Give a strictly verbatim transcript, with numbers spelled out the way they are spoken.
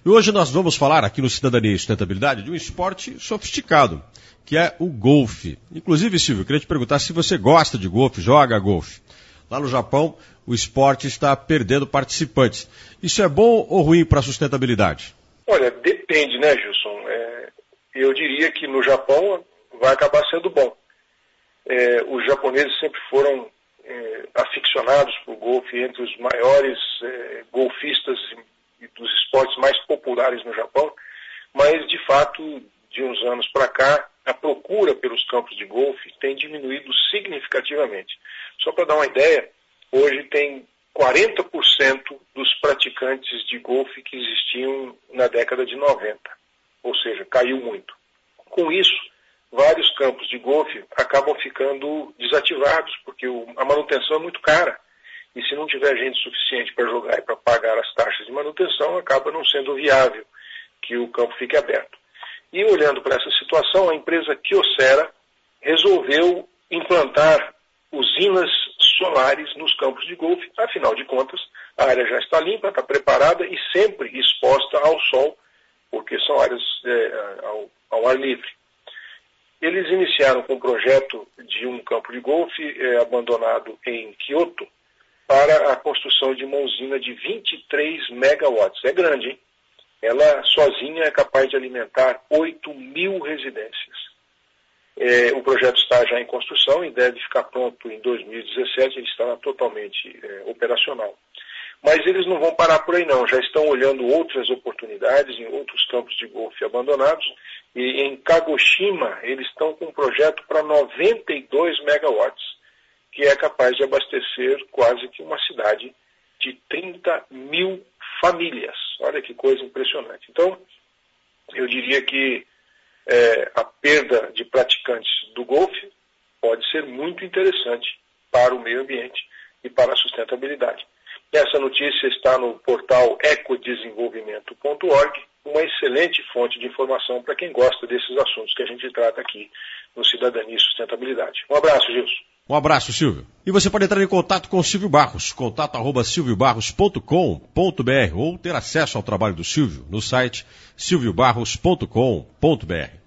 E hoje nós vamos falar aqui no Cidadania e Sustentabilidade de um esporte sofisticado, que é o golfe. Inclusive, Silvio, eu queria te perguntar se você gosta de golfe, joga golfe. Lá no Japão, o esporte está perdendo participantes. Isso é bom ou ruim para a sustentabilidade? Olha, depende, né, Gilson? É, eu diria que no Japão vai acabar sendo bom. É, os japoneses sempre foram é, aficionados por golfe, entre os maiores é, golfistas e dos esportes mais populares no Japão, mas, de fato, de uns anos para cá, a procura pelos campos de golfe tem diminuído significativamente. Só para dar uma ideia, hoje tem quarenta por cento dos praticantes de golfe que existiam na década de noventa, ou seja, caiu muito. Com isso, vários campos de golfe acabam ficando desativados, porque a manutenção é muito cara. E se não tiver gente suficiente para jogar e para pagar as taxas de manutenção, acaba não sendo viável que o campo fique aberto. E olhando para essa situação, a empresa Kyocera resolveu implantar usinas solares nos campos de golfe. Afinal de contas, a área já está limpa, está preparada e sempre exposta ao sol, porque são áreas é, ao, ao ar livre. Eles iniciaram com um projeto de um campo de golfe é, abandonado em Kyoto para a construção de uma usina de vinte e três megawatts. É grande, hein? Ela sozinha é capaz de alimentar oito mil residências. É, o projeto está já em construção e deve ficar pronto em dois mil e dezessete, ele estará totalmente é, operacional. Mas eles não vão parar por aí não, já estão olhando outras oportunidades em outros campos de golfe abandonados, e em Kagoshima eles estão com um projeto para noventa e dois megawatts, que é capaz de abastecer quase que uma cidade de trinta mil famílias. Olha que coisa impressionante. Então, eu diria que é, a perda de praticantes do golfe pode ser muito interessante para o meio ambiente e para a sustentabilidade. Essa notícia está no portal ecodesenvolvimento ponto org, uma excelente fonte de informação para quem gosta desses assuntos que a gente trata aqui no Cidadania e Sustentabilidade. Um abraço, Gilson. Um abraço, Silvio. E você pode entrar em contato com o Silvio Barros, contato arroba silvio barros ponto com ponto br, ou ter acesso ao trabalho do Silvio no site silvio barros ponto com ponto br.